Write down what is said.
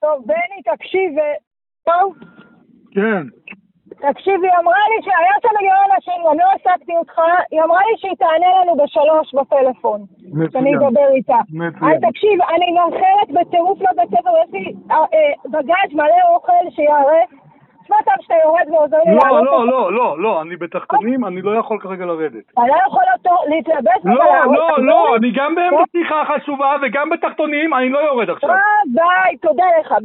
טוב, בני, תקשיב, טוב? כן. תקשיב, היא אמרה לי שהיה שם מיליון אנשים, אני לא עסקתי אותך, היא אמרה לי שהיא תענה לנו ב3 בפלאפון. שאני אדבר איתה. אז תקשיב, אני מאחרת בטירוף לבית ספר, יש לי בגאז' מלא אוכל שיערף. תשמע טוב שאתה יורד ועוזר לי לעלות. לא, אני בתחתונים, אני לא יכול כרגע לרדת. אתה לא יכול להתלבש? לא, אני גם בשיחה חשובה וגם בתחתונים, אני לא יורד עכשיו. ביי, תודה לך.